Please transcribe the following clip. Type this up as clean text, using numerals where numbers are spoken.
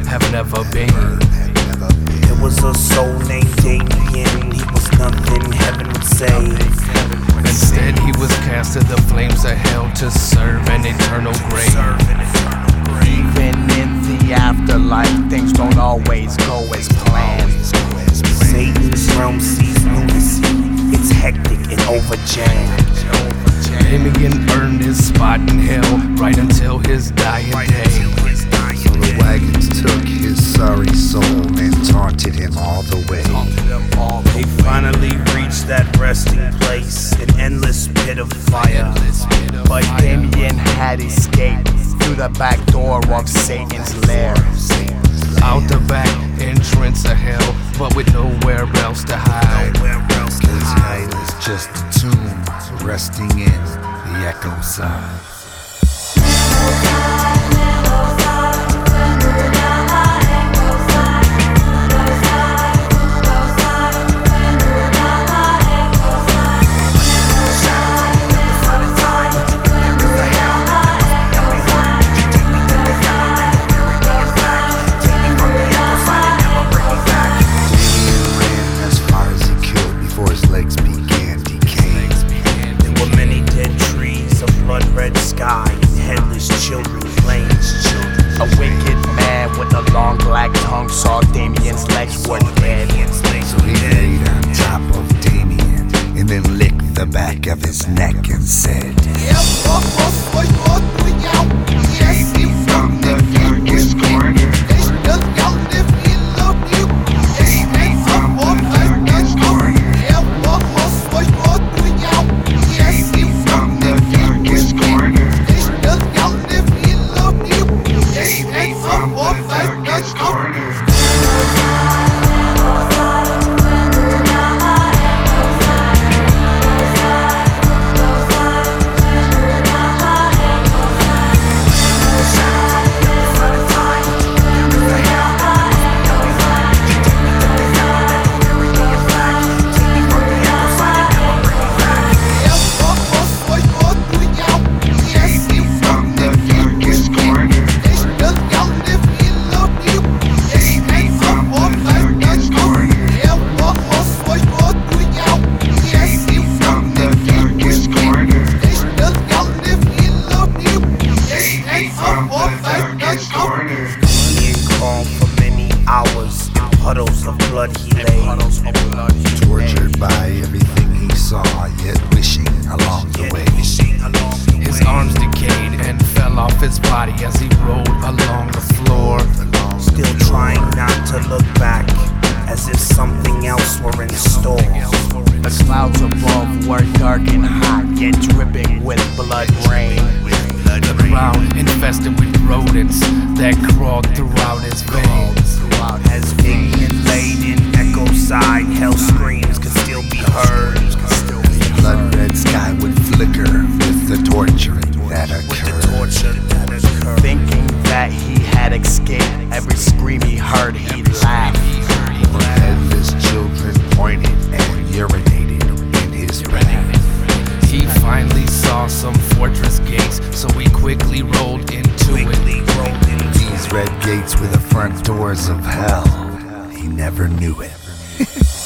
have never been. There was a soul named Damien, he was nothing heaven would save. Instead he was cast to the flames of hell to serve an eternal grave. Even in the afterlife, things don't always go as planned. Satan's realm sees lunacy, it's hectic and overjammed. Damien earned his spot in hell right until his dying day. So the wagons took his sorry soul and taunted him all the way. They finally reached that resting place, an endless pit of fire. But Damien had escaped through the back door of Satan's lair. Out the back entrance of hell, but with nowhere else to hide. His hell is just a tomb resting in the echo side. Red sky and headless children playing children. A wicked man with a long black tongue saw Damien's legs were dead. So he laid on top of Damien and then licked the back of his neck and said, "Save me from the darkest corner. Save me from the darkest corner. Save me from the darkest corner. Save me from the darkest corner." Being calm for many hours, in puddles of blood he lay. Tortured by everything he saw, yet wishing along the way. His arms decayed and fell off his body as he rolled along the floor. Still trying not to look back, as if something else were in store. The clouds above were dark and hot, yet dripping with blood rain. The ground infested with rodents that crawled throughout his veins. As Damien laid in echo side, hell screams could still be heard. The blood red sky would flicker with the torturing that occurred. Thinking that he had escaped, every scream he heard, he'd laugh. The headless children pointed and urinated in his wrath. He finally saw some fortress gates, so he quickly rolled into it. These red gates were the front doors of hell. He never knew it.